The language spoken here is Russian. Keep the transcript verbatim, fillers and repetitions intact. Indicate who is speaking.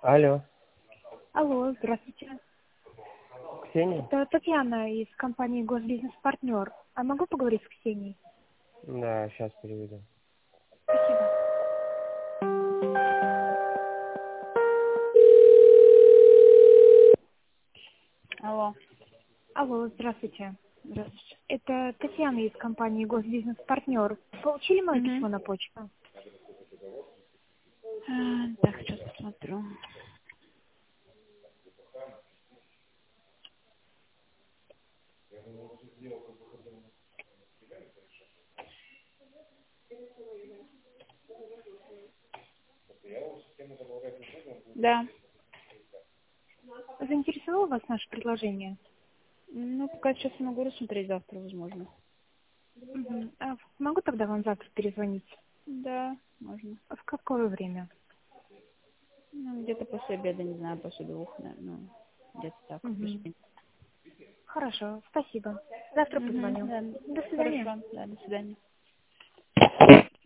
Speaker 1: Алло,
Speaker 2: Алло, здравствуйте.
Speaker 1: Ксения?
Speaker 2: Это Татьяна из компании «Госбизнес-партнер». А могу поговорить с Ксенией?
Speaker 1: Да, сейчас переведу.
Speaker 2: Спасибо.
Speaker 3: Алло.
Speaker 2: Алло, здравствуйте.
Speaker 3: Здравствуйте.
Speaker 2: Это Татьяна из компании «Госбизнес-партнер». Получили мое
Speaker 3: Угу.
Speaker 2: письмо на почту?
Speaker 3: А, так, сейчас посмотрю. Да.
Speaker 2: Заинтересовало вас наше предложение?
Speaker 3: Ну, пока сейчас не могу рассмотреть, завтра, возможно.
Speaker 2: Мгм. А могу тогда вам завтра перезвонить?
Speaker 3: Да, можно.
Speaker 2: А в какое время?
Speaker 3: Ну, где-то после обеда, не знаю, после двух, наверное. Ну, где-то так,
Speaker 2: Мгм.
Speaker 3: плюс-минус.
Speaker 2: Хорошо, спасибо. Завтра
Speaker 3: Угу,
Speaker 2: позвоню.
Speaker 3: да.
Speaker 2: До свидания.
Speaker 3: Хорошо, да, до свидания.